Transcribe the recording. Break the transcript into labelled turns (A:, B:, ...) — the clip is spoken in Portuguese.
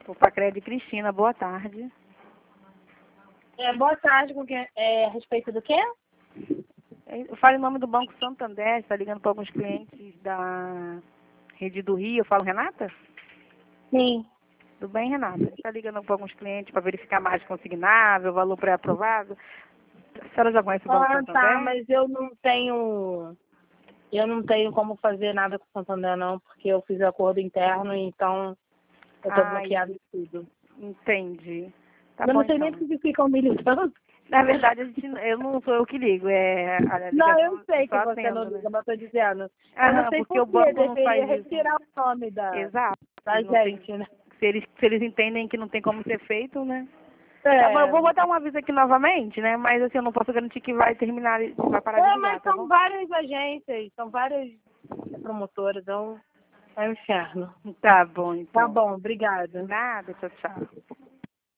A: O Pacred Cristina, boa tarde.
B: Boa tarde, com quem, a respeito do quê?
A: Eu falo em nome do Banco Santander, está ligando para alguns clientes da Rede do Rio. Eu falo, Renata?
B: Sim.
A: Tudo bem, Renata? Está ligando para alguns clientes para verificar a margem consignável, valor pré-aprovado. A senhora já conhece o Banco Santander?
B: Tá, mas eu não tenho como fazer nada com o Santander não, porque eu fiz acordo interno, então eu estou bloqueado de tudo.
A: Entendi. Tá
B: Eu
A: bom,
B: não sei nem
A: então.
B: por que ficam me ligando.
A: Na verdade, eu não sou eu que ligo, a ligação
B: Não, eu sei que
A: só
B: você
A: atendo,
B: não
A: né?
B: liga, mas estou dizendo. Eu
A: Aham,
B: não sei
A: porque o
B: por que
A: banco não
B: deveria
A: faz isso.
B: retirar o nome
A: Exato.
B: da
A: Não tem-
B: gente, né?
A: se eles entendem que não tem como ser feito, né?
B: É,
A: Tá bom, eu vou botar um aviso aqui novamente, né? Mas assim, eu não posso garantir que vai terminar, vai parar de ligar,
B: mas
A: tá
B: são
A: bom?
B: várias agências, são várias promotoras, então é um inferno.
A: Tá bom, então.
B: Tá bom, obrigada.
A: Nada, tchau, tchau.